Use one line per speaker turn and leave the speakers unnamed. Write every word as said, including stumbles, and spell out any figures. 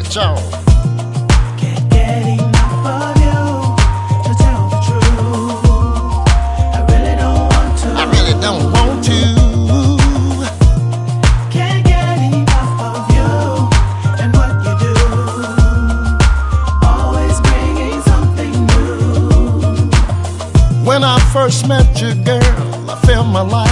with y'all.
Can't get enough of you, to tell the truth. I really don't want to.
I really don't want to.
Can't get enough of you and what you do. Always bringing something new.
When I first met you, girl, I felt my life